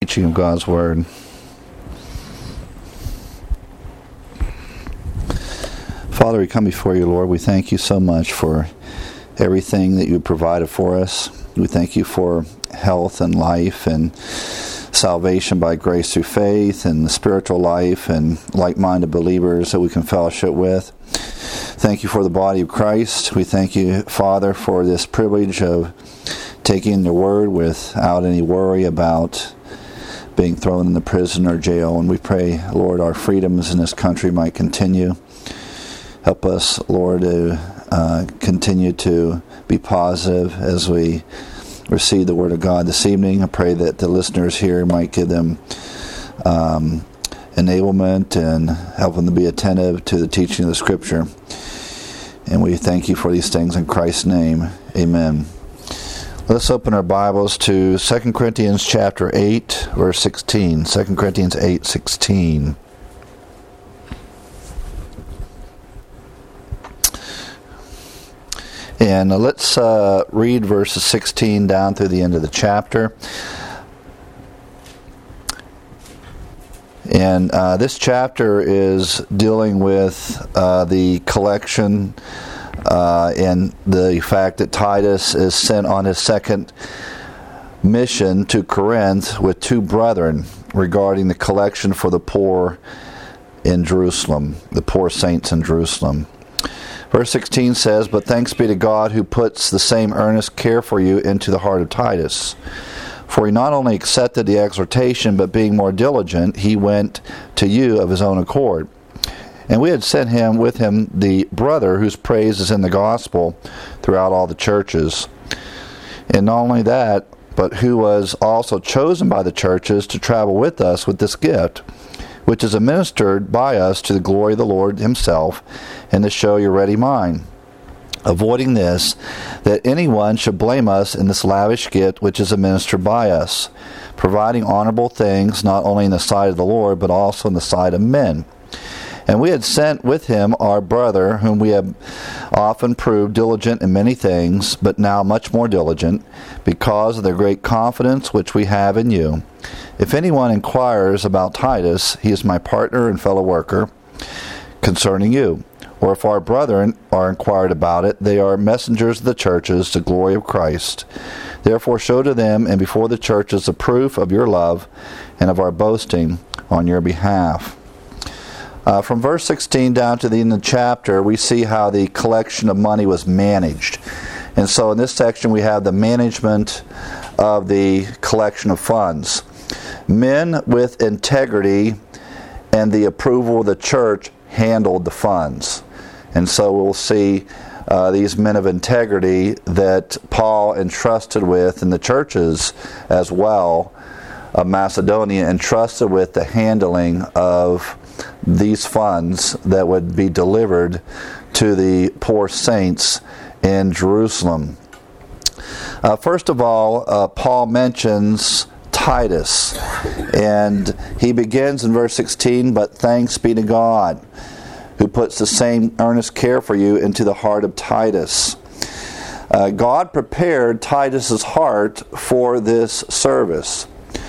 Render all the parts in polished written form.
teaching of God's Word. Father, we come before you, Lord. We thank you so much for everything that you provided for us. We thank you for health and life and salvation by grace through faith and the spiritual life and like-minded believers that we can fellowship with. Thank you for the body of Christ. We thank you, Father, for this privilege of taking the Word without any worry about being thrown in the prison or jail. And we pray, Lord, our freedoms in this country might continue. Help us, Lord, to continue to be positive as we receive the Word of God this evening. I pray that the listeners here might give them enablement and help them to be attentive to the teaching of the Scripture. And we thank you for these things in Christ's name. Amen. Let's open our Bibles to 2 Corinthians chapter 8, verse 16. 2 Corinthians 8, 16. And let's read verses 16 down through the end of the chapter. And this chapter is dealing with the collection and the fact that Titus is sent on his second mission to Corinth with two brethren regarding the collection for the poor in Jerusalem, the poor saints in Jerusalem. Verse 16 says, "But thanks be to God who puts the same earnest care for you into the heart of Titus. For he not only accepted the exhortation, but being more diligent, he went to you of his own accord. And we had sent him with him the brother whose praise is in the gospel throughout all the churches. And not only that, but who was also chosen by the churches to travel with us with this gift, which is administered by us to the glory of the Lord himself, and to show your ready mind. Avoiding this, that anyone should blame us in this lavish gift which is administered by us, providing honorable things not only in the sight of the Lord, but also in the sight of men. And we had sent with him our brother, whom we have often proved diligent in many things, but now much more diligent, because of the great confidence which we have in you. If anyone inquires about Titus, he is my partner and fellow worker concerning you. Or if our brethren are inquired about it, they are messengers of the churches, the glory of Christ. Therefore show to them and before the churches the proof of your love and of our boasting on your behalf." From verse 16 down to the end of the chapter, we see how the collection of money was managed. And so in this section we have the management of the collection of funds. Men with integrity and the approval of the church handled the funds. And so we'll see these men of integrity that Paul entrusted with, and the churches as well of Macedonia entrusted with the handling of these funds that would be delivered to the poor saints in Jerusalem. First of all, Paul mentions Titus, and he begins in verse 16, "But thanks be to God, who puts the same earnest care for you into the heart of Titus." God prepared Titus's heart for this service.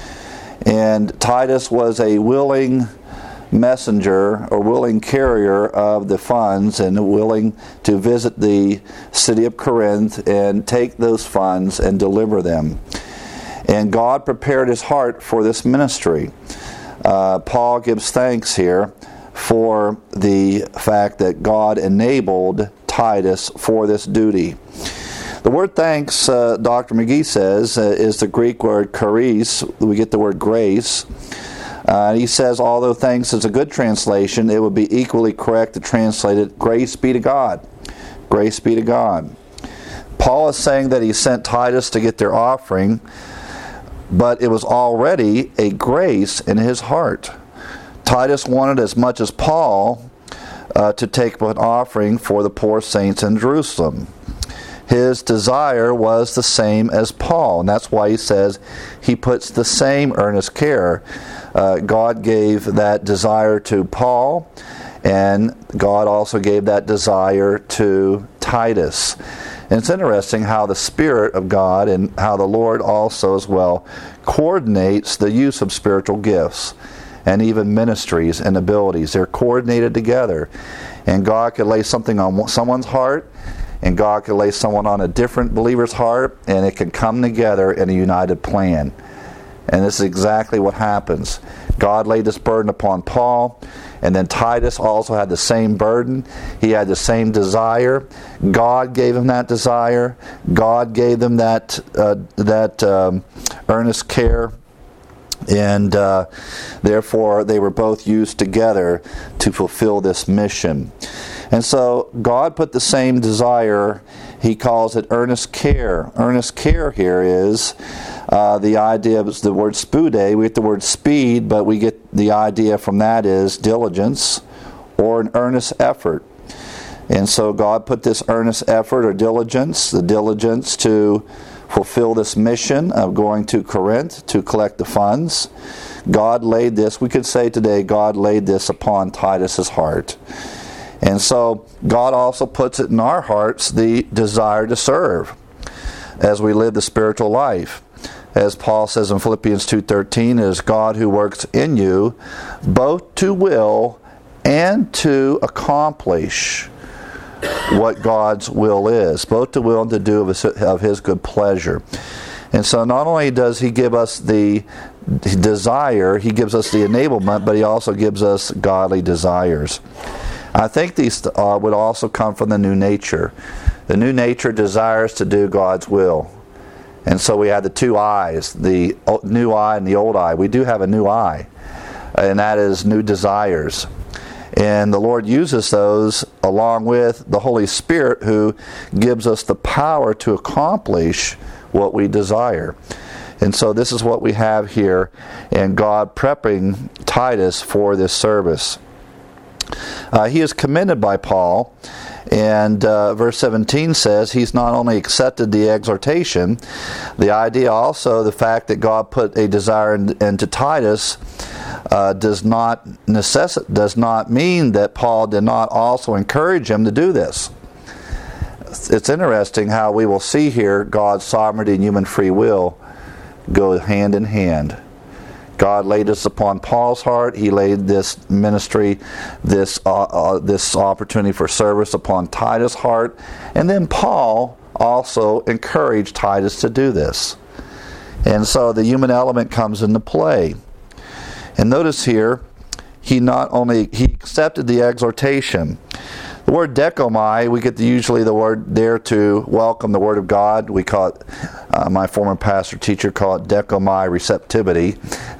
And Titus was a willing messenger or willing carrier of the funds and willing to visit the city of Corinth and take those funds and deliver them. And God prepared his heart for this ministry. Paul gives thanks here for the fact that God enabled Titus for this duty. The word thanks, Dr. McGee says, is the Greek word charis. We get the word grace. He says, although thanks is a good translation, it would be equally correct to translate it, grace be to God. Grace be to God. Paul is saying that he sent Titus to get their offering, but it was already a grace in his heart. Titus wanted as much as Paul to take an offering for the poor saints in Jerusalem. His desire was the same as Paul, and that's why he says he puts the same earnest care. God gave that desire to Paul, and God also gave that desire to Titus. And it's interesting how the Spirit of God and how the Lord also as well coordinates the use of spiritual gifts and even ministries and abilities. They're coordinated together. And God could lay something on someone's heart, and God could lay someone on a different believer's heart, and it can come together in a united plan. And this is exactly what happens. God laid this burden upon Paul, and then Titus also had the same burden. He had the same desire. God gave him that desire. God gave them that earnest care. And therefore, they were both used together to fulfill this mission. And so, God put the same desire. He calls it earnest care. Earnest care here is the idea of the word spude. We get the word speed, but we get the idea from that is diligence or an earnest effort. And so God put this earnest effort or diligence, the diligence to fulfill this mission of going to Corinth to collect the funds. God laid this, we could say today, God laid this upon Titus's heart. And so God also puts it in our hearts, the desire to serve as we live the spiritual life. As Paul says in Philippians 2:13, it is God who works in you both to will and to accomplish what God's will is, both to will and to do of His good pleasure. And so not only does He give us the desire, He gives us the enablement, but He also gives us godly desires. I think these would also come from the new nature. The new nature desires to do God's will. And so we have the two eyes, the new eye and the old eye. We do have a new eye, and that is new desires. And the Lord uses those along with the Holy Spirit, who gives us the power to accomplish what we desire. And so this is what we have here, and God prepping Titus for this service. He is commended by Paul, and verse 17 says he's not only accepted the exhortation, the idea also, the fact that God put a desire into Titus does not mean that Paul did not also encourage him to do this. It's interesting how we will see here God's sovereignty and human free will go hand in hand. God laid this upon Paul's heart. He laid this ministry, this opportunity for service upon Titus' heart. And then Paul also encouraged Titus to do this. And so the human element comes into play. And notice here, he accepted the exhortation. The word dekomai, we get usually the word there to welcome the Word of God. We call it, my former pastor teacher called it dekomai receptivity.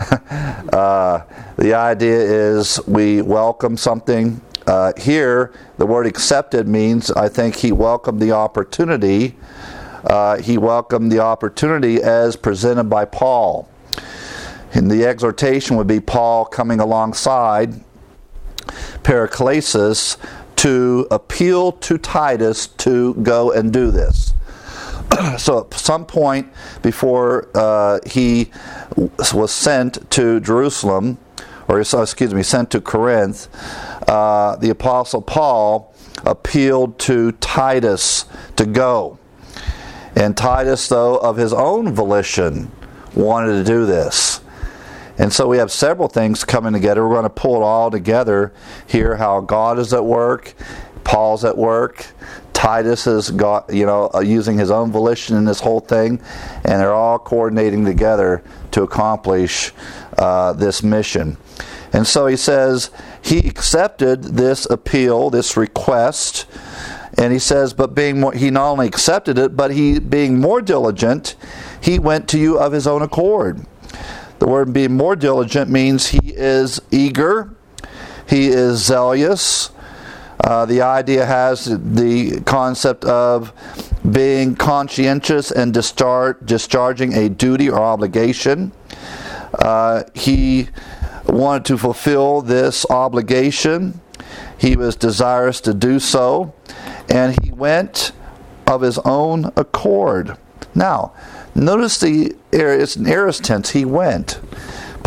The idea is we welcome something. Here, the word accepted means, I think he welcomed the opportunity. He welcomed the opportunity as presented by Paul. And the exhortation would be Paul coming alongside Paraklesis to appeal to Titus to go and do this. So at some point before he was sent to Jerusalem, sent to Corinth, the Apostle Paul appealed to Titus to go. And Titus, though, of his own volition, wanted to do this. And so we have several things coming together. We're going to pull it all together here, how God is at work, Paul's at work, Titus is using his own volition in this whole thing, and they're all coordinating together to accomplish this mission. And so he says he accepted this appeal, this request, and he says, but he not only accepted it, but he being more diligent, he went to you of his own accord. The word being more diligent means he is eager, he is zealous. The idea has the concept of being conscientious and discharging a duty or obligation. He wanted to fulfill this obligation. He was desirous to do so, and he went of his own accord. Now, notice it's an aorist tense. He went.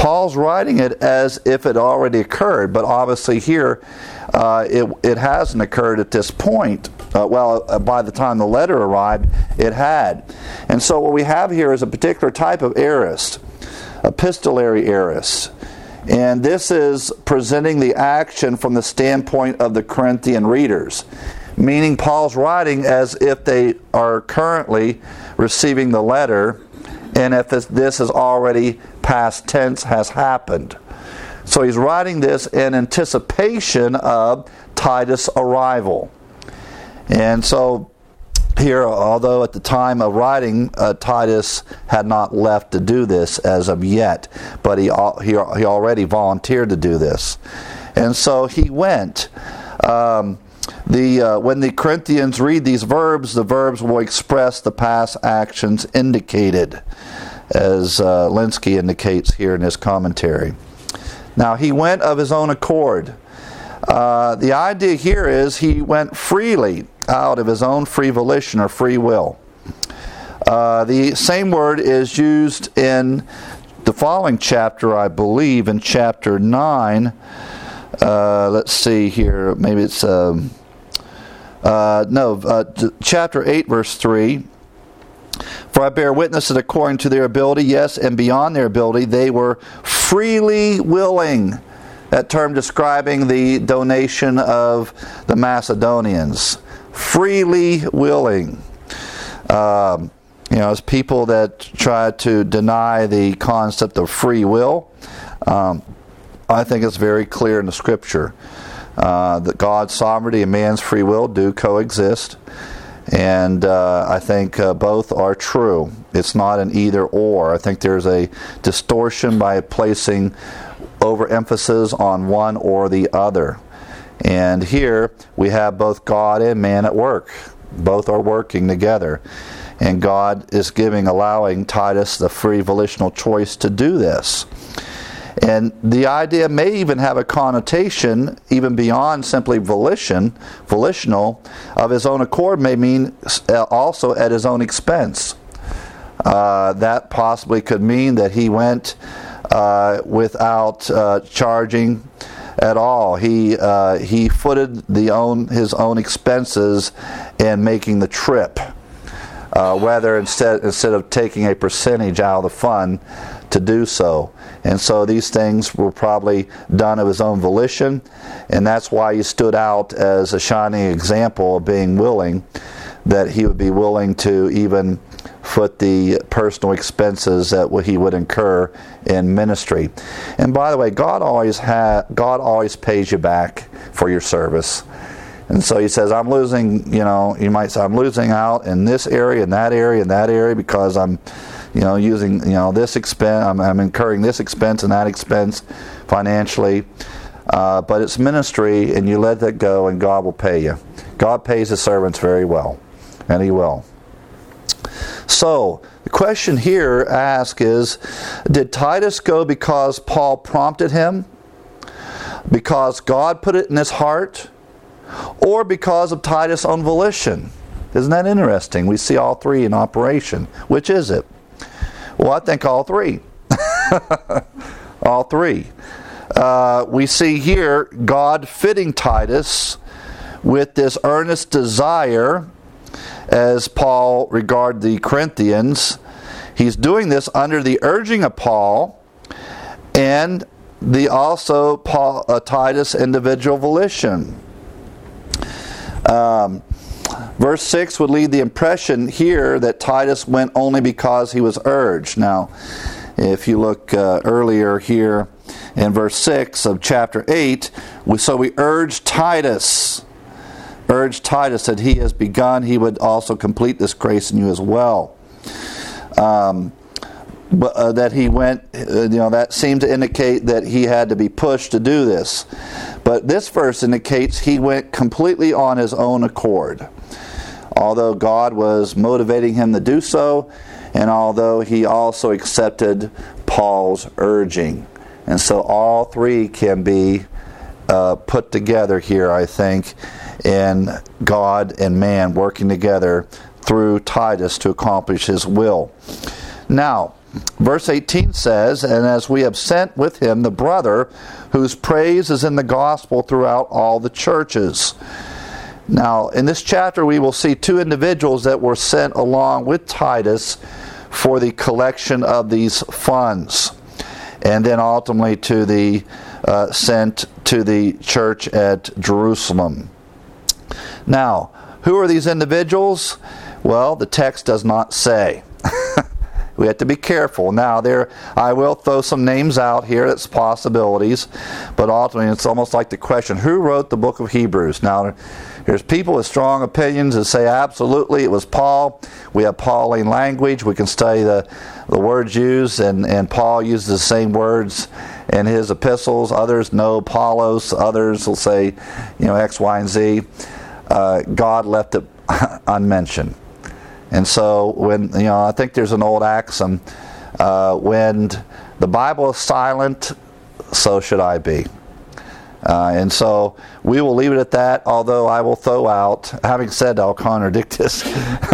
Paul's writing it as if it already occurred, but obviously here it hasn't occurred at this point. By the time the letter arrived, it had. And so what we have here is a particular type of aorist, epistolary aorist. And this is presenting the action from the standpoint of the Corinthian readers, meaning Paul's writing as if they are currently receiving the letter, and if this is already past tense, has happened. So he's writing this in anticipation of Titus' arrival. And so here, although at the time of writing, Titus had not left to do this as of yet, but he already volunteered to do this. And so he went. When the Corinthians read these verbs, the verbs will express the past actions indicated, as Linsky indicates here in his commentary. Now, he went of his own accord. The idea here is he went freely out of his own free volition or free will. The same word is used in the following chapter, I believe, in chapter 9. Let's see here. Maybe it's... chapter 8, verse 3. For I bear witness that according to their ability, yes, and beyond their ability, they were freely willing. That term describing the donation of the Macedonians. Freely willing. As people that try to deny the concept of free will, I think it's very clear in the Scripture that God's sovereignty and man's free will do coexist. And I think both are true. It's not an either or. I think there's a distortion by placing overemphasis on one or the other. And here we have both God and man at work. Both are working together. And God is allowing Titus the free volitional choice to do this. And the idea may even have a connotation, even beyond simply volitional, of his own accord may mean also at his own expense. That possibly could mean that he went without charging at all. He footed his own expenses in making the trip, whether instead of taking a percentage out of the fund to do so. And so these things were probably done of his own volition, and that's why he stood out as a shining example of being willing, that he would be willing to even foot the personal expenses that he would incur in ministry. And by the way, God always pays you back for your service. And so he says, I'm losing, you might say, I'm losing out in this area, in that area, in that area, because I'm using, this expense, I'm incurring this expense and that expense financially. But it's ministry, and you let that go, and God will pay you. God pays his servants very well, and he will. So, the question here asked is, did Titus go because Paul prompted him? Because God put it in his heart? Or because of Titus' own volition? Isn't that interesting? We see all three in operation. Which is it? Well, I think all three. All three. We see here God fitting Titus with this earnest desire, as Paul regarded the Corinthians. He's doing this under the urging of Paul and Titus' individual volition. Verse 6 would leave the impression here that Titus went only because he was urged. Now, if you look earlier here in verse 6 of chapter 8, we urge Titus that he has begun, he would also complete this grace in you as well. But that he went, that seemed to indicate that he had to be pushed to do this. But this verse indicates he went completely on his own accord. Although God was motivating him to do so, and although he also accepted Paul's urging. And so all three can be put together here, I think, in God and man working together through Titus to accomplish his will. Now, verse 18 says, "And as we have sent with him the brother, whose praise is in the gospel throughout all the churches." Now, in this chapter, we will see two individuals that were sent along with Titus for the collection of these funds, and then ultimately to the sent to the church at Jerusalem. Now, who are these individuals? Well, the text does not say. We have to be careful. Now, I will throw some names out here as possibilities, but ultimately it's almost like the question, who wrote the book of Hebrews? Now, there's people with strong opinions that say absolutely it was Paul. We have Pauline language. We can study the words used, and Paul uses the same words in his epistles. Others know Apollos. Others will say, X, Y, and Z. God left it unmentioned. And so I think there's an old axiom, when the Bible is silent, so should I be. And so we will leave it at that, although I will throw out, having said I'll contradict this,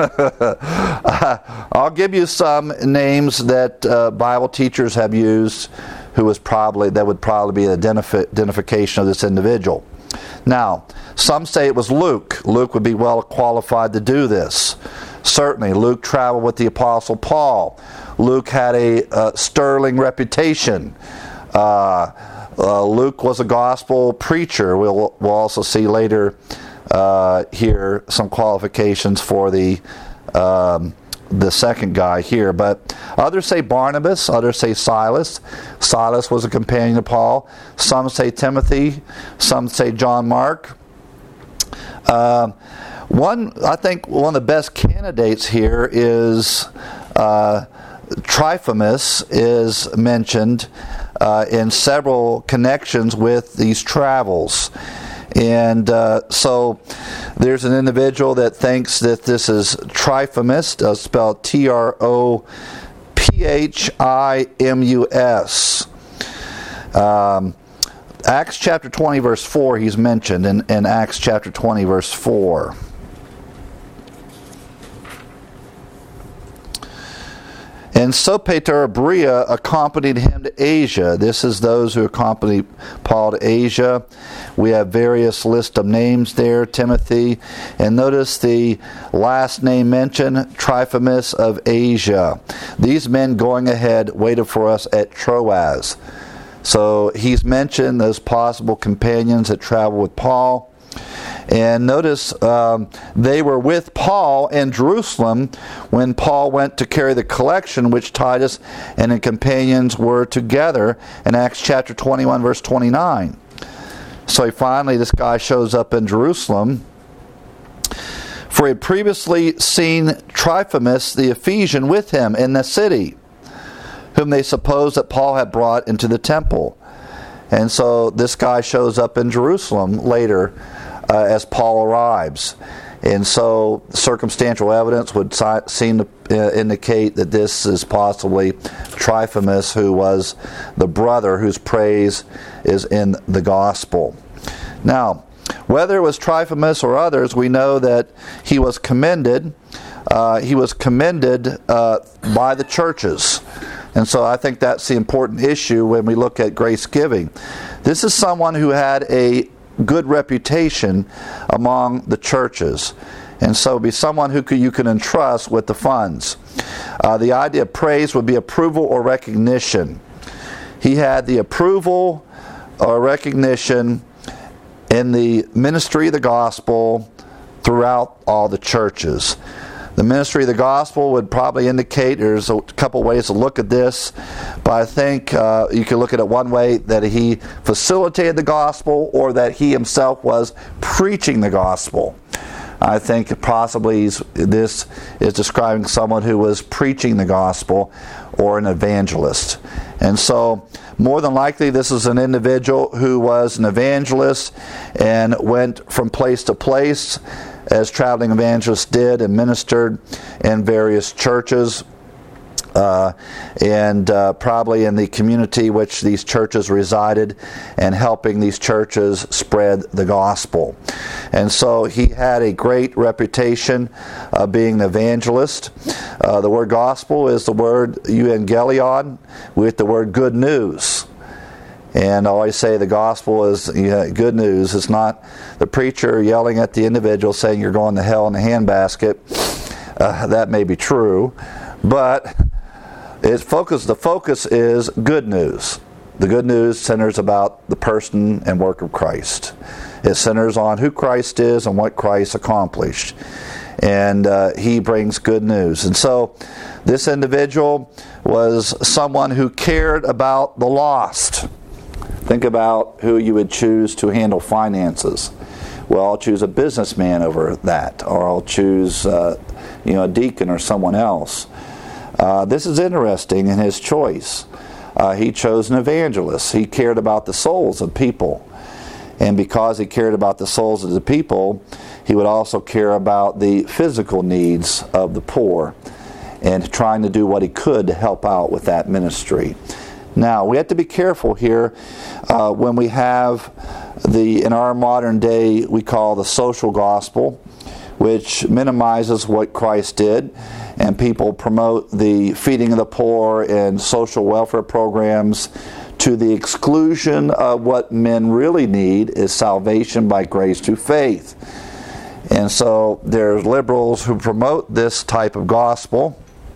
I'll give you some names that Bible teachers have used that would probably be an identification of this individual. Now, some say it was Luke. Luke would be well qualified to do this. Certainly, Luke traveled with the Apostle Paul. Luke had a sterling reputation. Luke was a gospel preacher. We'll also see later here some qualifications for the second guy here. But others say Barnabas, others say Silas. Silas was a companion of Paul. Some say Timothy. Some say John Mark. I think one of the best candidates here is Trophimus is mentioned in several connections with these travels. And so there's an individual that thinks that this is Trophimus, spelled Trophimus. Acts chapter 20 verse 4 he's mentioned in Acts chapter 20 verse 4. And Sopater of Berea accompanied him to Asia. This is those who accompanied Paul to Asia. We have various list of names there, Timothy. And notice the last name mentioned, Trophimus of Asia. These men going ahead waited for us at Troas. So he's mentioned those possible companions that traveled with Paul. And notice they were with Paul in Jerusalem when Paul went to carry the collection, which Titus and his companions were together in Acts chapter 21 verse 29. So finally this guy shows up in Jerusalem. For he had previously seen Trophimus the Ephesian with him in the city, whom they supposed that Paul had brought into the temple. And so this guy shows up in Jerusalem later as Paul arrives. And so circumstantial evidence would seem to indicate that this is possibly Trophimus, who was the brother whose praise is in the gospel. Now, whether it was Trophimus or others, we know that he was commended. He was commended by the churches. And so I think that's the important issue when we look at grace giving. This is someone who had a good reputation among the churches, and so be someone who you can entrust with the funds. The idea of praise would be approval or recognition. He had the approval or recognition in the ministry of the gospel throughout all the churches. The ministry of the gospel would probably indicate, there's a couple ways to look at this, but I think you can look at it one way, that he facilitated the gospel, or that he himself was preaching the gospel. I think possibly this is describing someone who was preaching the gospel, or an evangelist. And so more than likely this is an individual who was an evangelist and went from place to place, as traveling evangelists did, and ministered in various churches, and probably in the community which these churches resided, and helping these churches spread the gospel. And so he had a great reputation of being an evangelist. The word gospel is the word euangelion, with the word good news. And I always say the gospel is good news. It's not the preacher yelling at the individual saying you're going to hell in a handbasket. That may be true, but the focus is good news. The good news centers about the person and work of Christ. It centers on who Christ is and what Christ accomplished. And he brings good news. And so this individual was someone who cared about the lost. Think about who you would choose to handle finances. Well, I'll choose a businessman over that, or I'll choose a deacon or someone else. This is interesting in his choice. He chose an evangelist. He cared about the souls of people. And because he cared about the souls of the people, he would also care about the physical needs of the poor and trying to do what he could to help out with that ministry. Now, we have to be careful here when we have in our modern day, we call the social gospel, which minimizes what Christ did, and people promote the feeding of the poor and social welfare programs to the exclusion of what men really need is salvation by grace through faith. And so there's liberals who promote this type of gospel,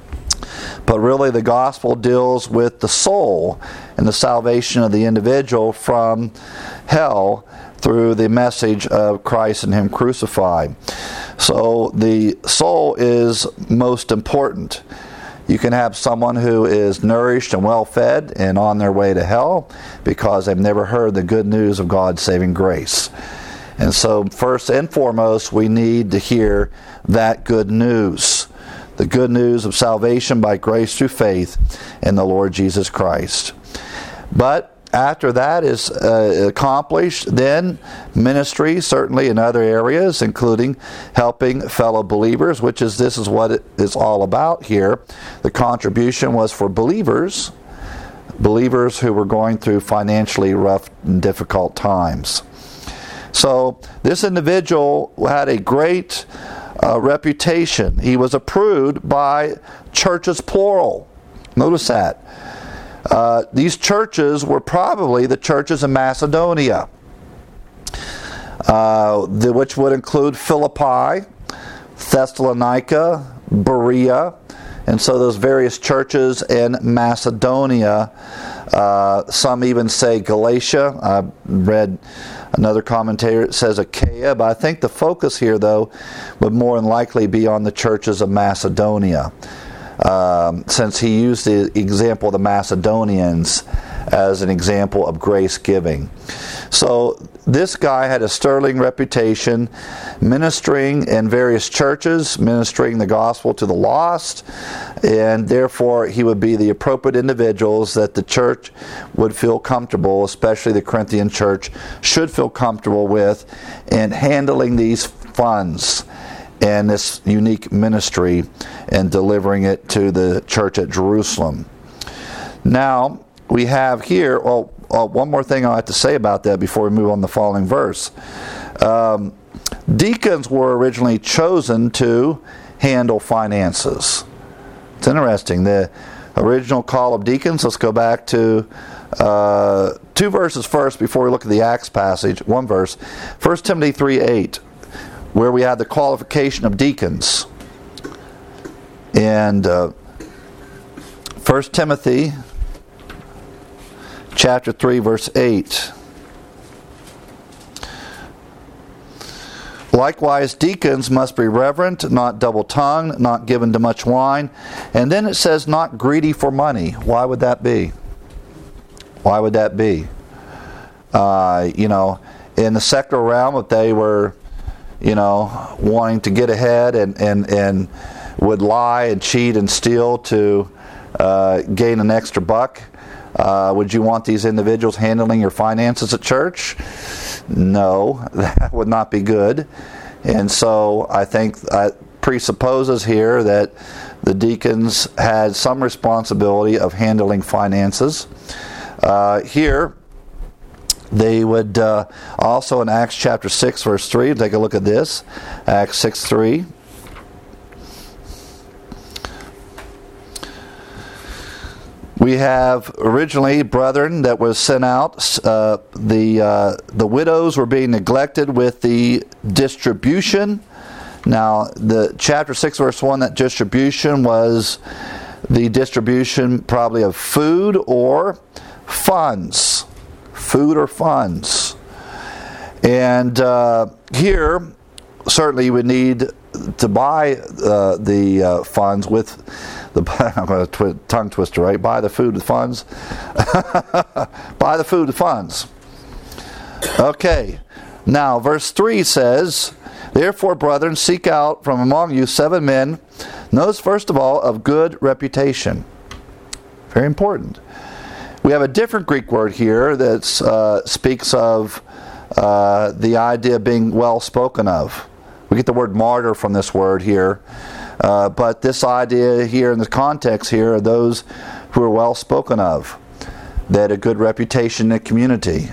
but really the gospel deals with the soul and the salvation of the individual from hell through the message of Christ and Him crucified. So the soul is most important. You can have someone who is nourished and well fed and on their way to hell because they've never heard the good news of God's saving grace. And so first and foremost, we need to hear that good news. The good news of salvation by grace through faith in the Lord Jesus Christ. But after that is accomplished, then ministry, certainly in other areas, including helping fellow believers, this is what it is all about here. The contribution was for believers who were going through financially rough and difficult times. So this individual had a great reputation. He was approved by churches plural. Notice that. These churches were probably the churches in Macedonia, which would include Philippi, Thessalonica, Berea, and so those various churches in Macedonia. Some even say Galatia. I read another commentator that says Achaia, but I think the focus here, though, would more than likely be on the churches of Macedonia. Since he used the example of the Macedonians as an example of grace giving. So this guy had a sterling reputation ministering in various churches, ministering the gospel to the lost, and therefore he would be the appropriate individuals that the church would feel comfortable, especially the Corinthian church should feel comfortable with in handling these funds and this unique ministry and delivering it to the church at Jerusalem. Now, we have here, one more thing I have to say about that before we move on to the following verse. Deacons were originally chosen to handle finances. It's interesting. The original call of deacons, let's go back to 2 verses first before we look at the Acts passage. One verse. 1 Timothy 3:8. Where we have the qualification of deacons. And 1 Timothy chapter 3, verse 8. Likewise, deacons must be reverent, not double-tongued, not given to much wine. And then it says, not greedy for money. Why would that be? Why would that be? In the secular realm, if they were wanting to get ahead and would lie and cheat and steal to gain an extra buck. Would you want these individuals handling your finances at church? No, that would not be good. And so I think that presupposes here that the deacons had some responsibility of handling finances. Here, They would also in Acts chapter 6 verse 3, take a look at this. Acts 6:3. We have originally brethren that was sent out. The widows were being neglected with the distribution. Now, the chapter 6 verse 1, that distribution was the distribution probably of food or funds. Food or funds. And here, certainly you would need to buy the funds with I'm going to tongue twister, right? Buy the food with funds. Buy the food with funds. Okay. Now, verse 3 says, therefore, brethren, seek out from among you 7 men, those first of all of good reputation. Very important. We have a different Greek word here that speaks of the idea of being well spoken of. We get the word martyr from this word here. But this idea here in the context here are those who are well spoken of, that had a good reputation in the community.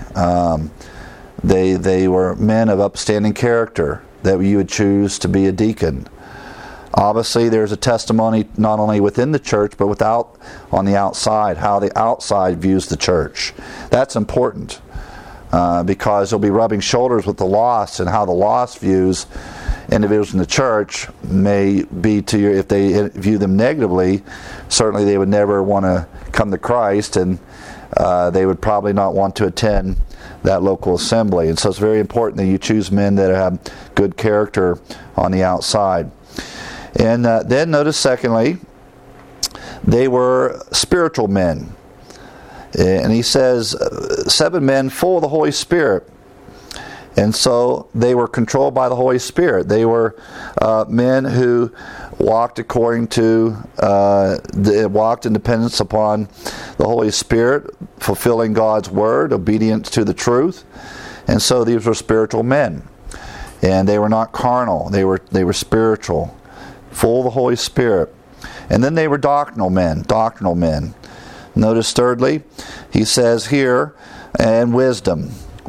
They were men of upstanding character that you would choose to be a deacon. Obviously, there's a testimony not only within the church, but on the outside, how the outside views the church. That's important because they'll be rubbing shoulders with the lost, and how the lost views individuals in the church may be to you. If they view them negatively, certainly they would never want to come to Christ, and they would probably not want to attend that local assembly. And so it's very important that you choose men that have good character on the outside. And then notice secondly, they were spiritual men. And he says 7 men full of the Holy Spirit. And so they were controlled by the Holy Spirit. They were men who walked according to, they walked in dependence upon the Holy Spirit, fulfilling God's Word, obedience to the truth. And so these were spiritual men. And they were not carnal. They were spiritual, full of the Holy Spirit. And then they were doctrinal men. Notice thirdly, he says here, and wisdom.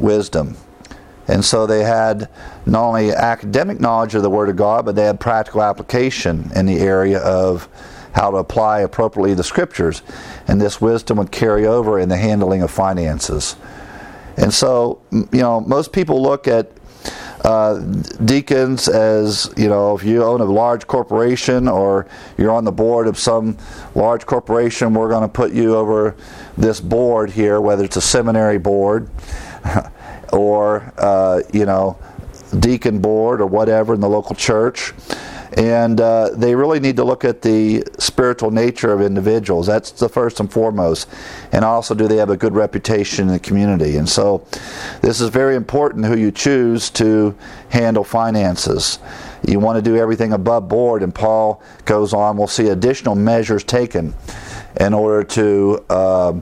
And so they had not only academic knowledge of the Word of God, but they had practical application in the area of how to apply appropriately the Scriptures. And this wisdom would carry over in the handling of finances. And so, most people look at deacons as, if you own a large corporation or you're on the board of some large corporation, we're going to put you over this board here, whether it's a seminary board or deacon board or whatever in the local church. And they really need to look at the spiritual nature of individuals. That's the first and foremost. And also, do they have a good reputation in the community? And so this is very important who you choose to handle finances. You want to do everything above board, and Paul goes on, we'll see additional measures taken in order to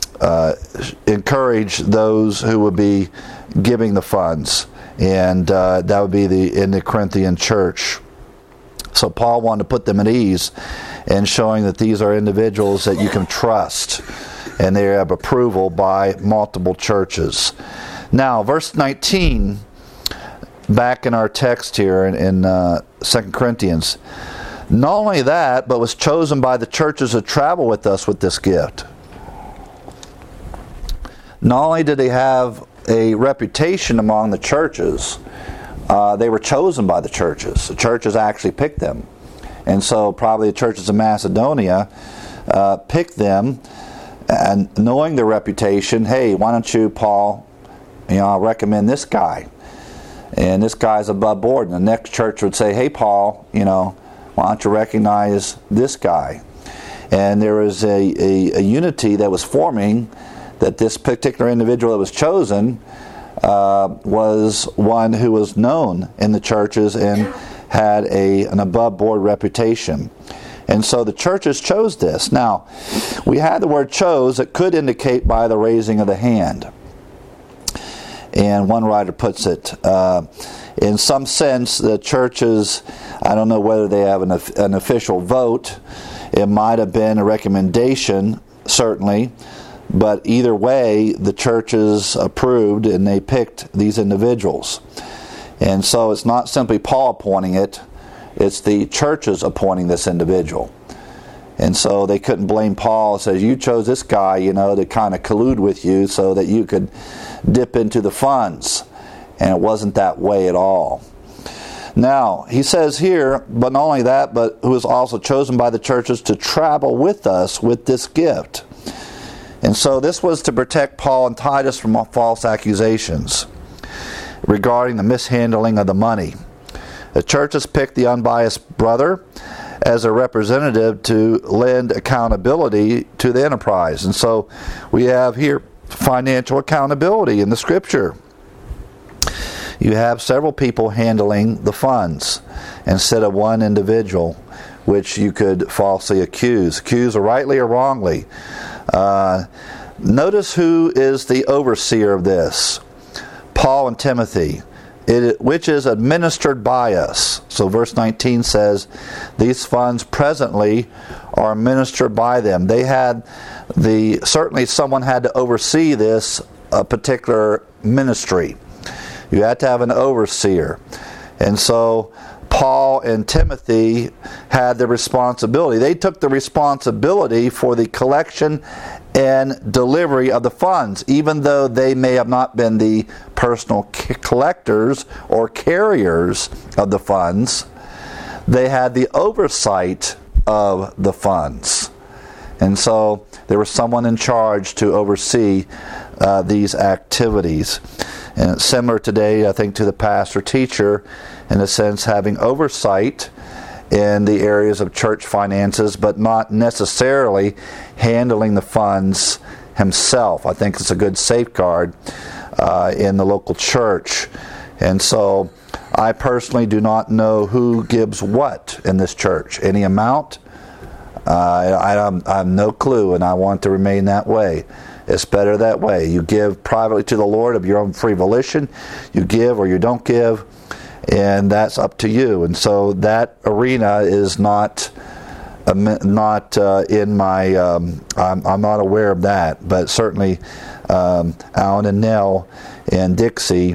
encourage those who would be giving the funds. And that would be in the Corinthian church. So Paul wanted to put them at ease and showing that these are individuals that you can trust and they have approval by multiple churches. Now, verse 19, back in our text here in 2 Corinthians, not only that, but was chosen by the churches to travel with us with this gift. Not only did they have a reputation among the churches, they were chosen by the churches. The churches actually picked them. And so probably the churches of Macedonia picked them, and knowing their reputation, hey, why don't you, Paul, I'll recommend this guy. And this guy's above board. And the next church would say, hey, Paul, why don't you recognize this guy? And there was a unity that was forming, that this particular individual that was chosen was one who was known in the churches and had an above-board reputation. And so the churches chose this. Now, we had the word chose that could indicate by the raising of the hand. And one writer puts it, in some sense, the churches, I don't know whether they have an official vote. It might have been a recommendation, certainly, But either way, the churches approved and they picked these individuals. And so it's not simply Paul appointing it, it's the churches appointing this individual. And so they couldn't blame Paul and say, you chose this guy, to kind of collude with you so that you could dip into the funds. And it wasn't that way at all. Now, he says here, but not only that, but who was also chosen by the churches to travel with us with this gift. And so this was to protect Paul and Titus from false accusations regarding the mishandling of the money. The churches picked the unbiased brother as a representative to lend accountability to the enterprise. And so we have here financial accountability in the Scripture. You have several people handling the funds instead of one individual, which you could falsely accuse rightly or wrongly. Notice who is the overseer of this. Paul and Timothy, which is administered by us. So verse 19 says, these funds presently are administered by them. They had certainly someone had to oversee this particular ministry. You had to have an overseer. And so Paul and Timothy had the responsibility. They took the responsibility for the collection and delivery of the funds, even though they may have not been the personal collectors or carriers of the funds. They had the oversight of the funds. And so there was someone in charge to oversee these activities. And it's similar today, I think, to the pastor-teacher, in a sense, having oversight in the areas of church finances, but not necessarily handling the funds himself. I think it's a good safeguard in the local church. And so I personally do not know who gives what in this church. Any amount? I have no clue, and I want to remain that way. It's better that way. You give privately to the Lord of your own free volition. You give or you don't give, and that's up to you. And so that arena is not in my. I'm not aware of that, but certainly Alan and Nell and Dixie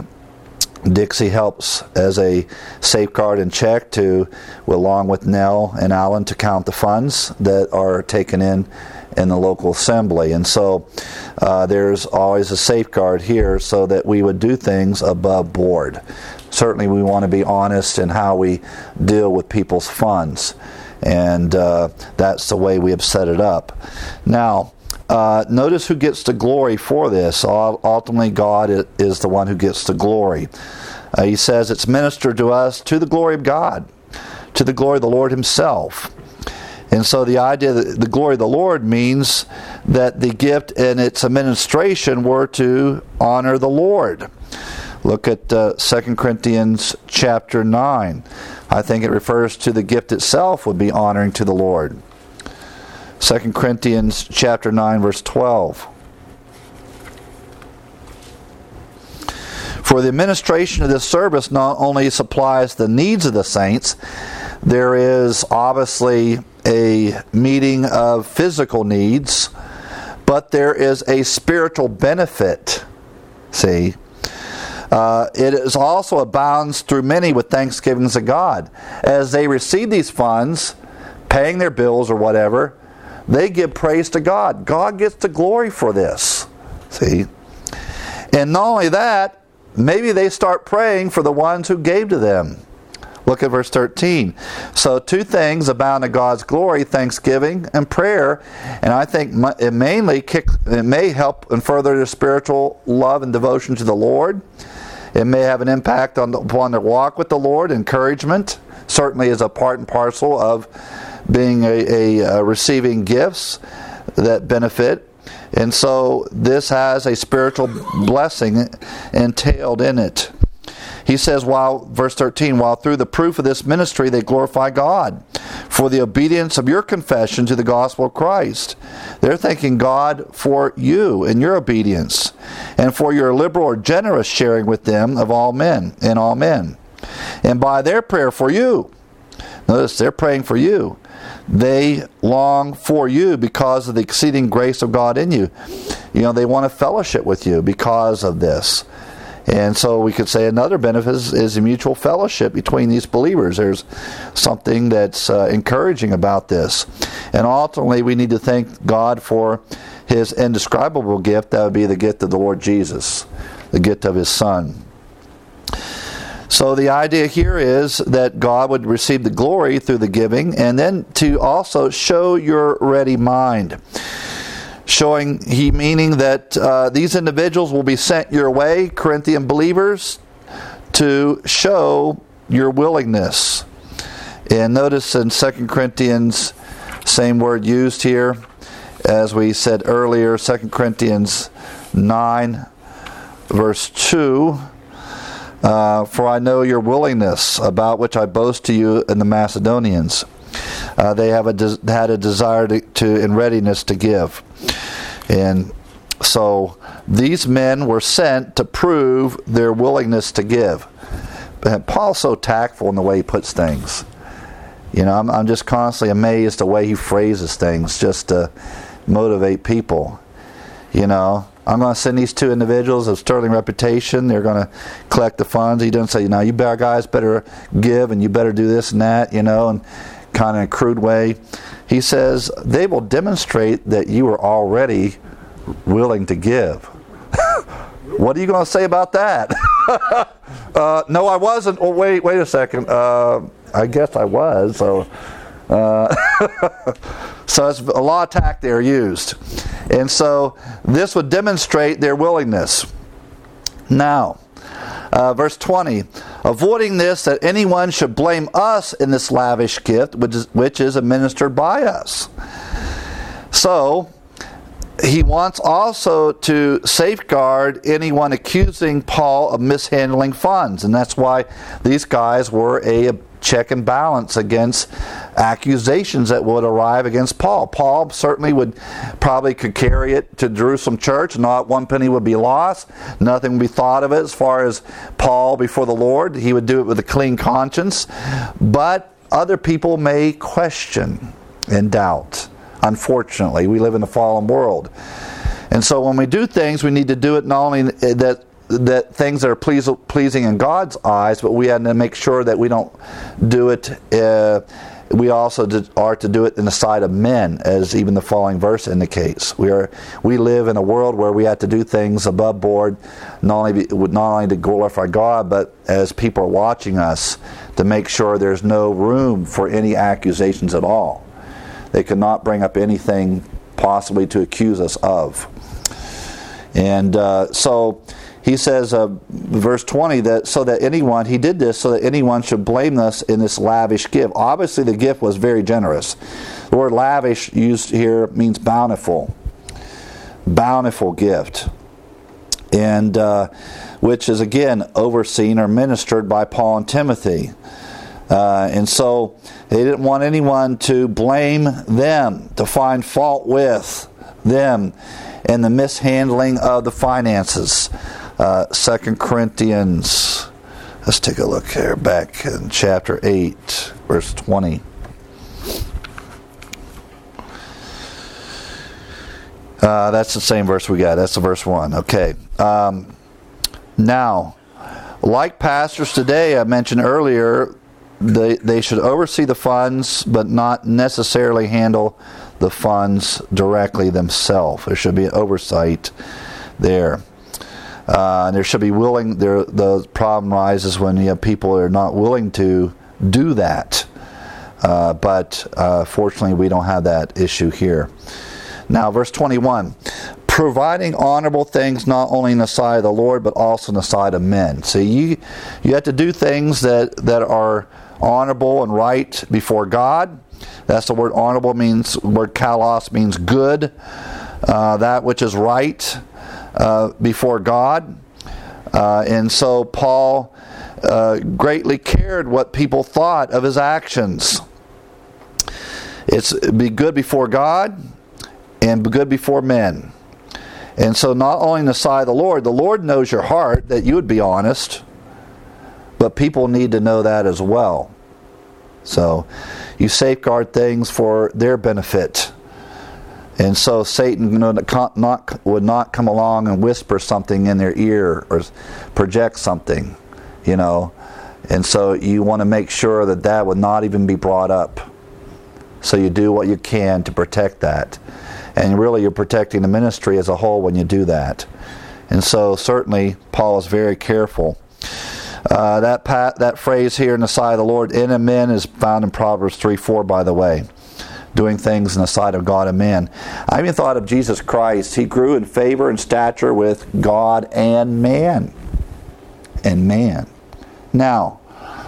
helps as a safeguard and check along with Nell and Alan, to count the funds that are taken in the local assembly. And so there's always a safeguard here so that we would do things above board. Certainly we want to be honest in how we deal with people's funds. And that's the way we have set it up. Now, notice who gets the glory for this. Ultimately, God is the one who gets the glory. He says it's ministered to us to the glory of God, to the glory of the Lord Himself. And so the idea that the glory of the Lord means that the gift and its administration were to honor the Lord. Look at 2 Corinthians chapter 9. I think it refers to the gift itself would be honoring to the Lord. 2 Corinthians chapter 9, verse 12. For the administration of this service not only supplies the needs of the saints, there is obviously a meeting of physical needs, but there is a spiritual benefit. See? It is also abounds through many with thanksgivings to God. As they receive these funds, paying their bills or whatever, they give praise to God. God gets the glory for this. See? And not only that, maybe they start praying for the ones who gave to them. Look at verse 13. So two things abound to God's glory, thanksgiving and prayer. And I think it may help and further their spiritual love and devotion to the Lord. It may have an impact upon their walk with the Lord. Encouragement certainly is a part and parcel of being a receiving gifts that benefit. And so this has a spiritual blessing entailed in it. He says, verse 13, while through the proof of this ministry they glorify God for the obedience of your confession to the gospel of Christ. They're thanking God for you and your obedience, and for your liberal or generous sharing with them of all men, in all men. And by their prayer for you, notice they're praying for you, they long for you because of the exceeding grace of God in you. They want to fellowship with you because of this. And so we could say another benefit is a mutual fellowship between these believers. There's something that's encouraging about this. And ultimately, we need to thank God for His indescribable gift. That would be the gift of the Lord Jesus, the gift of His Son. So the idea here is that God would receive the glory through the giving, and then to also show your ready mind. Meaning that these individuals will be sent your way, Corinthian believers, to show your willingness. And notice in 2 Corinthians, same word used here, as we said earlier, 2 Corinthians 9, verse 2. For I know your willingness, about which I boast to you in the Macedonians. They have had a desire to in readiness to give. And so these men were sent to prove their willingness to give. But Paul's so tactful in the way he puts things. I'm just constantly amazed the way he phrases things just to motivate people. I'm going to send these two individuals of sterling reputation. They're going to collect the funds. He doesn't say, you guys better give and you better do this and that, and kind of in a crude way. He says, they will demonstrate that you are already willing to give. What are you going to say about that? No, I wasn't. Oh, wait a second. I guess I was. So it's a lot of tact there used. And so this would demonstrate their willingness. Now, verse 20, avoiding this, that anyone should blame us in this lavish gift, which is administered by us. So, he wants also to safeguard anyone accusing Paul of mishandling funds. And that's why these guys were a check and balance against accusations that would arrive against Paul. Paul certainly could carry it to Jerusalem church. Not one penny would be lost. Nothing would be thought of it as far as Paul before the Lord. He would do it with a clean conscience. But other people may question and doubt. Unfortunately, we live in a fallen world. And so when we do things, we need to do it not only that things that are pleasing in God's eyes, but we have to make sure that we don't do it. We also are to do it in the sight of men, as even the following verse indicates. We live in a world where we have to do things above board, not only to glorify God, but as people are watching us, to make sure there's no room for any accusations at all. They could not bring up anything possibly to accuse us of. And so he says, verse 20, he did this so that anyone should blame us in this lavish gift. Obviously the gift was very generous. The word lavish used here means bountiful. Bountiful gift. And which is again overseen or ministered by Paul and Timothy. And so they didn't want anyone to blame them, to find fault with them in the mishandling of the finances. 2 Corinthians, let's take a look here, back in chapter 8, verse 20. That's the same verse we got. That's the verse 1. Okay. Now, like pastors today, I mentioned earlier, they should oversee the funds, but not necessarily handle the funds directly themselves. There should be an oversight there. There should be willing. The problem rises when you have people that are not willing to do that. But fortunately, we don't have that issue here. Now, verse 21. Providing honorable things not only in the sight of the Lord, but also in the sight of men. So you have to do things that are honorable and right before God. That's the word honorable means. The word kalos means good. That which is right before God. And so Paul greatly cared what people thought of his actions. It'd be good before God and good before men. And so not only in the sight of the Lord knows your heart, that you would be honest, but people need to know that as well. So you safeguard things for their benefit. And so Satan would not come along and whisper something in their ear or project something, And so you want to make sure that that would not even be brought up. So you do what you can to protect that. And really you're protecting the ministry as a whole when you do that. And so certainly Paul is very careful. That phrase here in the sight of the Lord, in and men, is found in Proverbs 3:4, by the way. Doing things in the sight of God and man. I even thought of Jesus Christ. He grew in favor and stature with God and man. Now,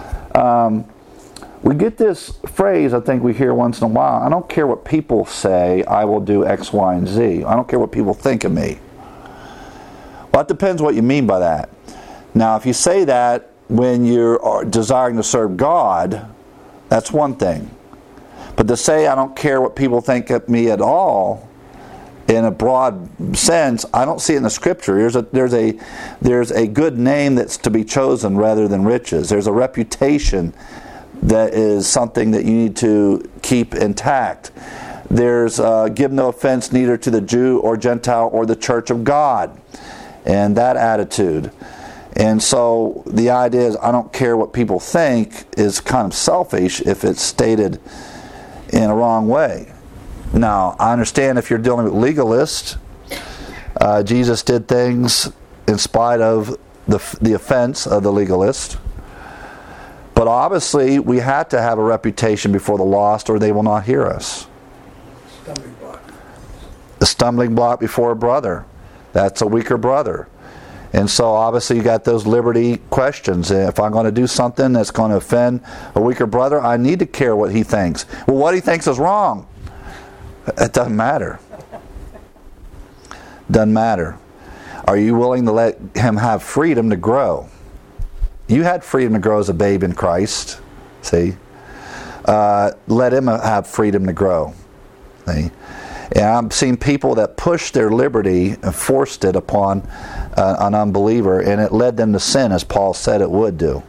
we get this phrase I think we hear once in a while. I don't care what people say, I will do X, Y, and Z. I don't care what people think of me. Well, it depends what you mean by that. Now, if you say that when you're desiring to serve God, that's one thing. But to say I don't care what people think of me at all, in a broad sense, I don't see it in the Scripture. There's a good name that's to be chosen rather than riches. There's a reputation that is something that you need to keep intact. There's give no offense neither to the Jew or Gentile or the church of God, and that attitude. And so the idea is I don't care what people think is kind of selfish if it's stated in a wrong way. Now, I understand if you're dealing with legalists, Jesus did things in spite of the offense of the legalist. But obviously, we had to have a reputation before the lost or they will not hear us. Stumbling block. A stumbling block before a brother. That's a weaker brother. And so obviously you got those liberty questions. If I'm going to do something that's going to offend a weaker brother, I need to care what he thinks. Well, what he thinks is wrong. It doesn't matter. Doesn't matter. Are you willing to let him have freedom to grow? You had freedom to grow as a babe in Christ. See? Let him have freedom to grow. See? And I've seen people that pushed their liberty and forced it upon an unbeliever, and it led them to sin, as Paul said it would do.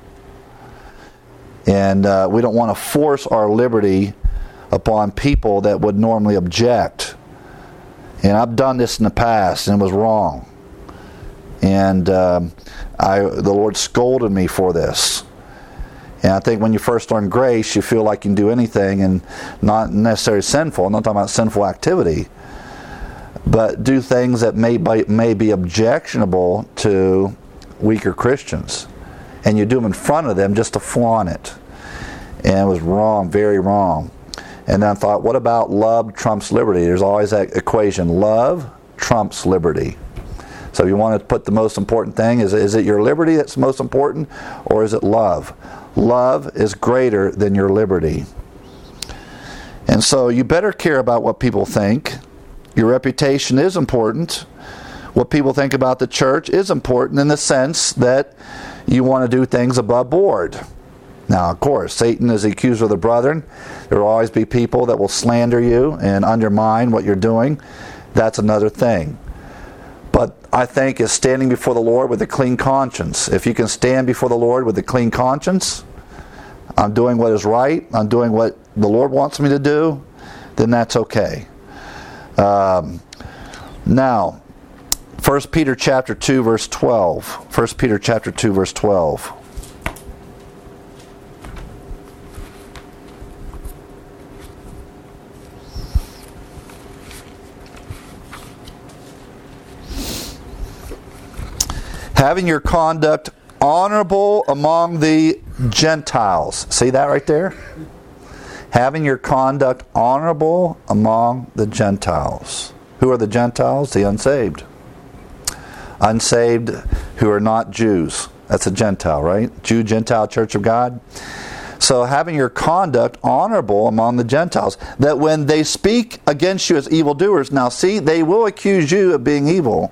And we don't want to force our liberty upon people that would normally object. And I've done this in the past, and it was wrong. And the Lord scolded me for this. And I think when you first learn grace, you feel like you can do anything, and not necessarily sinful. I'm not talking about sinful activity, but do things that may be objectionable to weaker Christians. And you do them in front of them just to flaunt it. And it was wrong, very wrong. And then I thought, what about love trumps liberty? There's always that equation. Love trumps liberty. So if you want to put the most important thing, is it your liberty that's most important, or is it love? Love is greater than your liberty. And so you better care about what people think. Your reputation is important. What people think about the church is important in the sense that you want to do things above board. Now, of course, Satan is the accuser of the brethren. There will always be people that will slander you and undermine what you're doing. That's another thing. But I think it's standing before the Lord with a clean conscience. If you can stand before the Lord with a clean conscience, I'm doing what is right, I'm doing what the Lord wants me to do, then that's okay. Now, 1 Peter chapter 2, verse 12. 1 Peter chapter 2, verse 12. Having your conduct honorable among the Gentiles. See that right there? Having your conduct honorable among the Gentiles. Who are the Gentiles? The unsaved. Unsaved who are not Jews. That's a Gentile, right? Jew, Gentile, Church of God. So having your conduct honorable among the Gentiles. That when they speak against you as evildoers, now see, they will accuse you of being evil.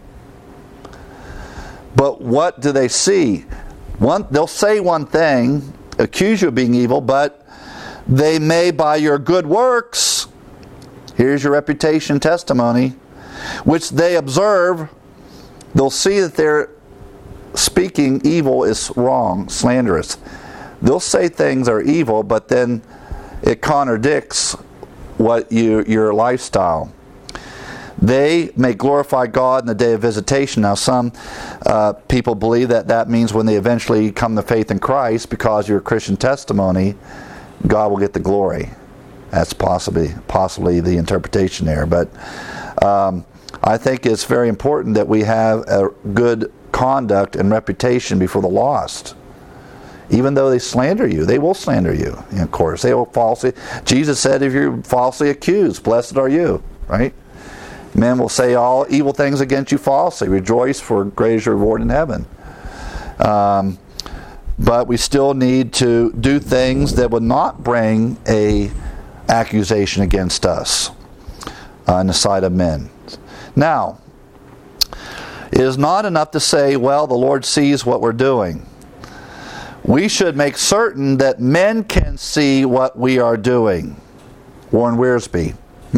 But what do they see? They'll say one thing, accuse you of being evil, but they may by your good works, here's your reputation testimony, which they observe, they'll see that their speaking evil is wrong, slanderous. They'll say things are evil, but then it contradicts what your lifestyle. They may glorify God in the day of visitation. Now, some people believe that means when they eventually come to faith in Christ, because of your Christian testimony, God will get the glory. That's possibly the interpretation there. But I think it's very important that we have a good conduct and reputation before the lost. Even though they slander you, they will slander you. And of course, they will falsely. Jesus said, if you're falsely accused, blessed are you. Right? Men will say all evil things against you falsely. Rejoice, for great is your reward in heaven. But we still need to do things that would not bring a accusation against us in the sight of men. Now, it is not enough to say, well, the Lord sees what we're doing. We should make certain that men can see what we are doing. Warren Wiersbe.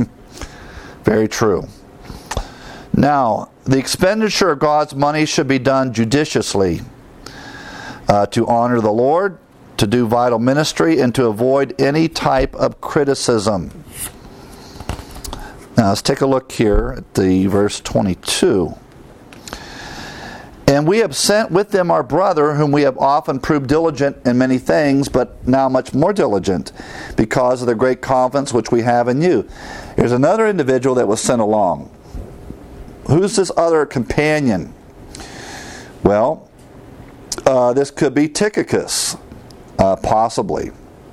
Very true. Now, the expenditure of God's money should be done judiciously to honor the Lord, to do vital ministry, and to avoid any type of criticism. Now, let's take a look here at the verse 22. And we have sent with them our brother, whom we have often proved diligent in many things, but now much more diligent, because of the great confidence which we have in you. There's another individual that was sent along. Who's this other companion? Well, this could be Tychicus, possibly.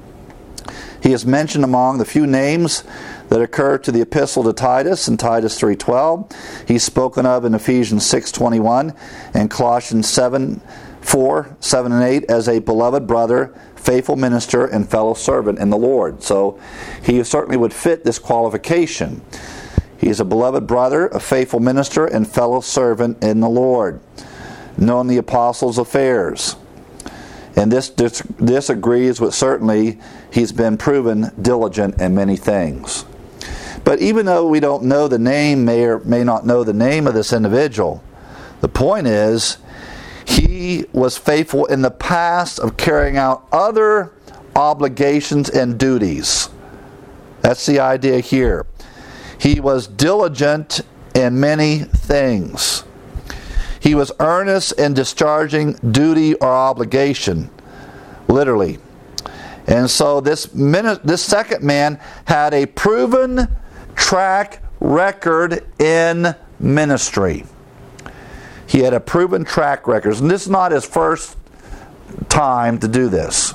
He is mentioned among the few names that occur to the epistle to Titus in Titus 3:12. He's spoken of in Ephesians 6:21 and Colossians 7:4, 7 and 8 as a beloved brother, faithful minister, and fellow servant in the Lord. So he certainly would fit this qualification. He is a beloved brother, a faithful minister, and fellow servant in the Lord, knowing the apostles' affairs. And this agrees with certainly he's been proven diligent in many things. But even though we don't know the name, may or may not know the name of this individual, the point is he was faithful in the past of carrying out other obligations and duties. That's the idea here. He was diligent in many things. He was earnest in discharging duty or obligation, literally. And so this second man had a proven track record in ministry. He had a proven track record. And this is not his first time to do this.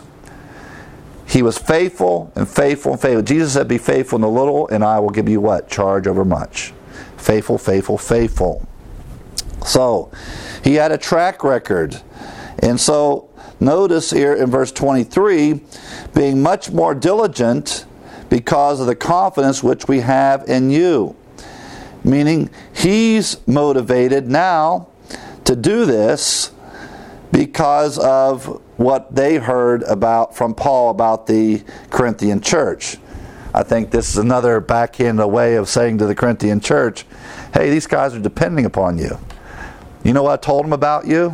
He was faithful and faithful and faithful. Jesus said, be faithful in the little, and I will give you what? Charge over much. Faithful, faithful, faithful. So, he had a track record. And so, notice here in verse 23, being much more diligent because of the confidence which we have in you. Meaning, he's motivated now to do this because of what they heard about from Paul about the Corinthian church. I think this is another backhanded way of saying to the Corinthian church, hey, these guys are depending upon you. You know what I told them about you?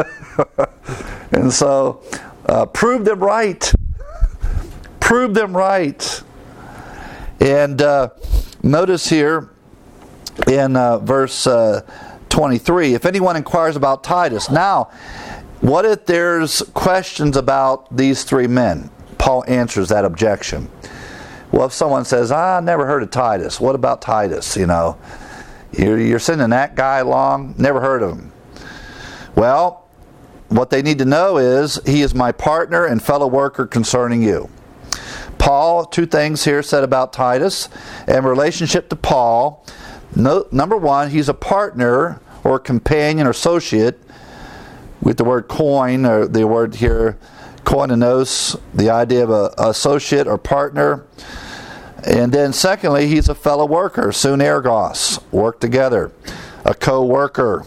And so, prove them right. Prove them right. And notice here in verse 23, if anyone inquires about Titus. Now, what if there's questions about these three men? Paul answers that objection. Well, if someone says, I never heard of Titus. What about Titus? You know, you're sending that guy along? Never heard of him. Well, what they need to know is, he is my partner and fellow worker concerning you. Paul, two things here said about Titus. In relationship to Paul, number one, he's a partner or companion or associate, with the word koin, or the word here, koinonos, the idea of an associate or partner. And then secondly, he's a fellow worker, sunergos, work together, a co-worker.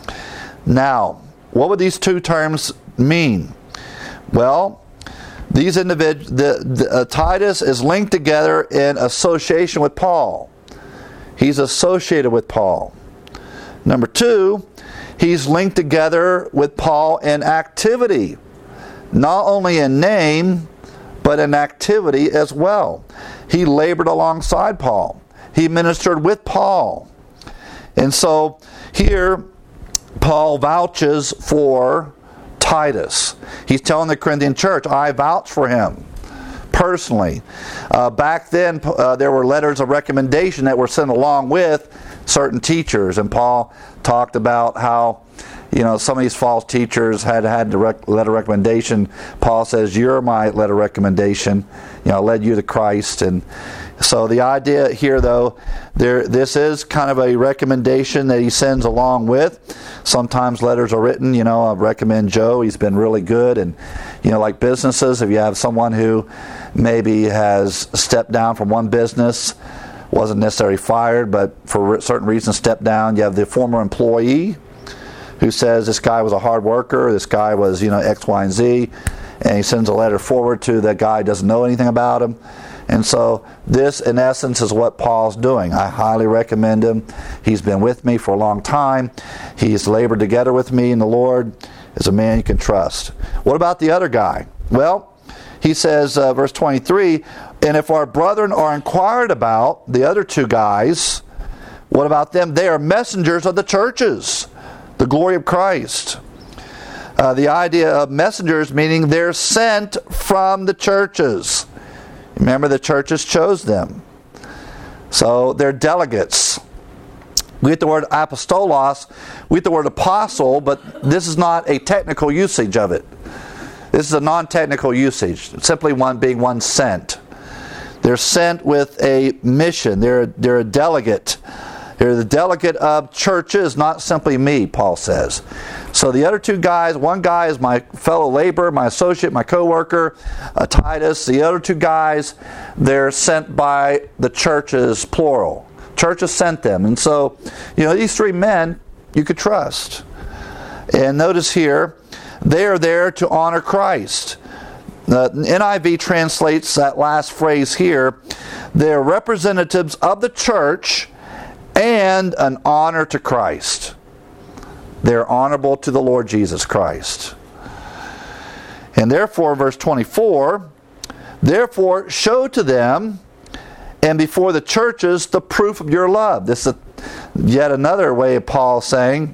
Now, what would these two terms mean? Well, these individuals, Titus is linked together in association with Paul. He's associated with Paul. Number two, he's linked together with Paul in activity, not only in name, but in activity as well. He labored alongside Paul. He ministered with Paul. And so here, Paul vouches for Titus. He's telling the Corinthian church, I vouch for him personally. Back then, there were letters of recommendation that were sent along with certain teachers, and Paul talked about how some of these false teachers had the letter of recommendation. Paul says, you're my letter of recommendation. Led you to Christ. And so the idea here, though, this is kind of a recommendation that he sends along with. Sometimes letters are written, I recommend Joe. He's been really good. And, like businesses, if you have someone who maybe has stepped down from one business, wasn't necessarily fired, but for certain reasons stepped down, you have the former employee who says this guy was a hard worker, this guy was, X, Y, and Z, and he sends a letter forward to that guy who doesn't know anything about him. And so this, in essence, is what Paul's doing. I highly recommend him. He's been with me for a long time. He's labored together with me in the Lord. Is a man you can trust. What about the other guy? Well, he says, verse 23, and if our brethren are inquired about, the other two guys, what about them? They are messengers of the churches, the glory of Christ. The idea of messengers meaning they're sent from the churches. Remember, the churches chose them. So they're delegates. We get the word apostolos, we get the word apostle, but this is not a technical usage of it. This is a non-technical usage, simply being one sent. They're sent with a mission. They're a delegate. They're the delegate of churches, not simply me, Paul says. So the other two guys, one guy is my fellow laborer, my associate, my co-worker, Titus. The other two guys, they're sent by the churches, plural. Churches sent them. And so, these three men you could trust. And notice here, they are there to honor Christ. The NIV translates that last phrase here. They're representatives of the church and an honor to Christ. They're honorable to the Lord Jesus Christ. And therefore, verse 24, therefore show to them and before the churches the proof of your love. This is yet another way of Paul saying,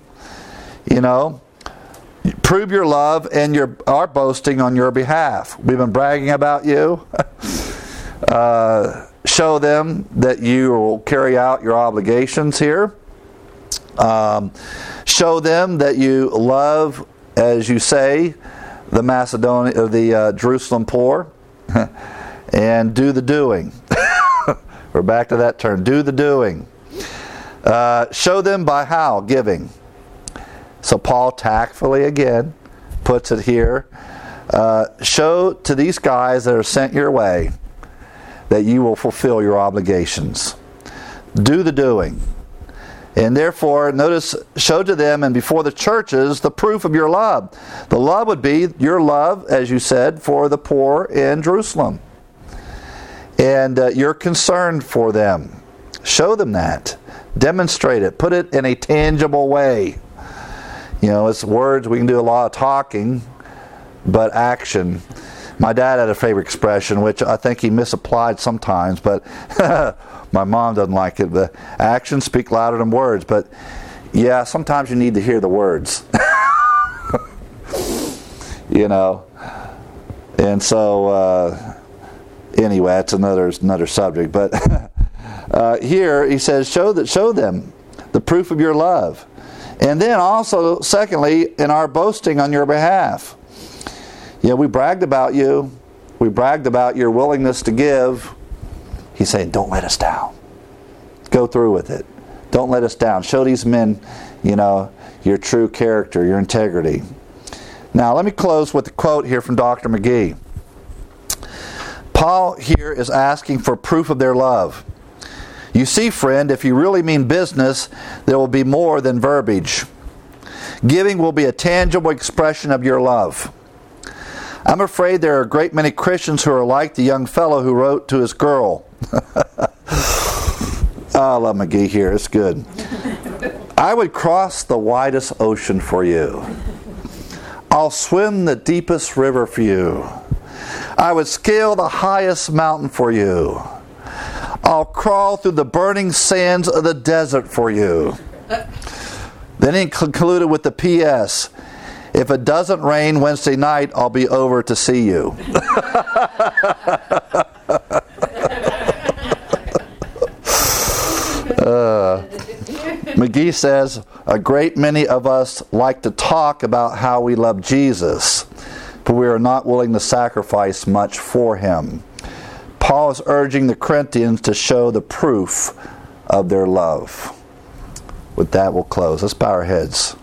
prove your love and our boasting on your behalf. We've been bragging about you. Show them that you will carry out your obligations here. Show them that you love, as you say, the Jerusalem poor, and do the doing. We're back to that term. Do the doing. Show them by how? Giving. So Paul tactfully again puts it here. Show to these guys that are sent your way that you will fulfill your obligations. Do the doing. And therefore, notice, show to them and before the churches the proof of your love. The love would be your love, as you said, for the poor in Jerusalem. And you're concerned for them. Show them that. Demonstrate it. Put it in a tangible way. It's words, we can do a lot of talking, but action. My dad had a favorite expression, which I think he misapplied sometimes, but my mom doesn't like it. But actions speak louder than words. But yeah, sometimes you need to hear the words. And so anyway, that's another subject. But here he says, show them the proof of your love. And then also, secondly, in our boasting on your behalf. We bragged about you. We bragged about your willingness to give. He's saying, don't let us down. Go through with it. Don't let us down. Show these men, your true character, your integrity. Now, let me close with a quote here from Dr. McGee. Paul here is asking for proof of their love. You see, friend, if you really mean business, there will be more than verbiage. Giving will be a tangible expression of your love. I'm afraid there are a great many Christians who are like the young fellow who wrote to his girl. I love McGee here. It's good. I would cross the widest ocean for you. I'll swim the deepest river for you. I would scale the highest mountain for you. I'll crawl through the burning sands of the desert for you. Then he concluded with the P.S. If it doesn't rain Wednesday night, I'll be over to see you. McGee says, a great many of us like to talk about how we love Jesus, but we are not willing to sacrifice much for him. Paul is urging the Corinthians to show the proof of their love. With that, we'll close. Let's bow our heads.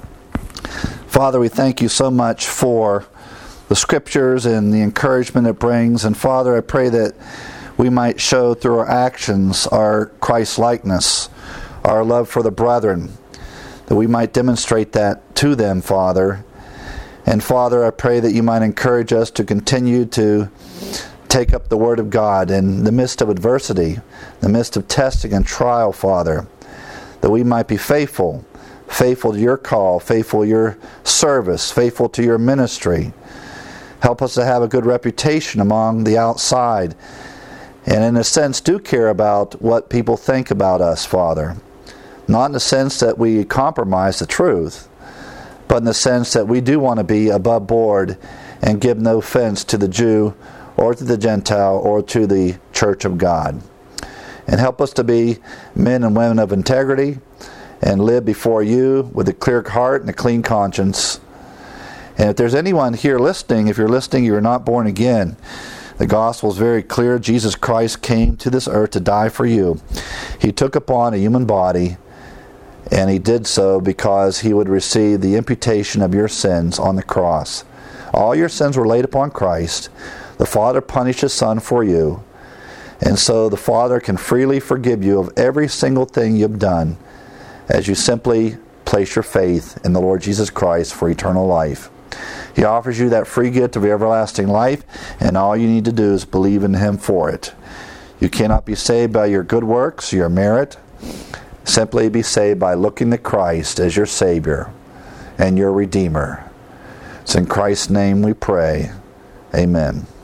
Father, we thank you so much for the Scriptures and the encouragement it brings. And Father, I pray that we might show through our actions our Christ-likeness, our love for the brethren, that we might demonstrate that to them, Father. And Father, I pray that you might encourage us to continue to take up the Word of God in the midst of adversity, the midst of testing and trial, Father, that we might be faithful to your call, faithful to your service, faithful to your ministry. Help us to have a good reputation among the outside, and in a sense do care about what people think about us, Father. Not in the sense that we compromise the truth, but in the sense that we do want to be above board and give no offense to the Jew or to the Gentile or to the church of God. And help us to be men and women of integrity and live before you with a clear heart and a clean conscience. And if there's anyone here listening, if you're listening, you're not born again, the gospel is very clear. Jesus Christ came to this earth to die for you. He took upon a human body, and he did so because he would receive the imputation of your sins on the cross. All your sins were laid upon Christ. The Father punished his Son for you. And so the Father can freely forgive you of every single thing you've done as you simply place your faith in the Lord Jesus Christ for eternal life. He offers you that free gift of everlasting life, and all you need to do is believe in him for it. You cannot be saved by your good works, your merit. Simply be saved by looking to Christ as your Savior and your Redeemer. It's in Christ's name we pray. Amen.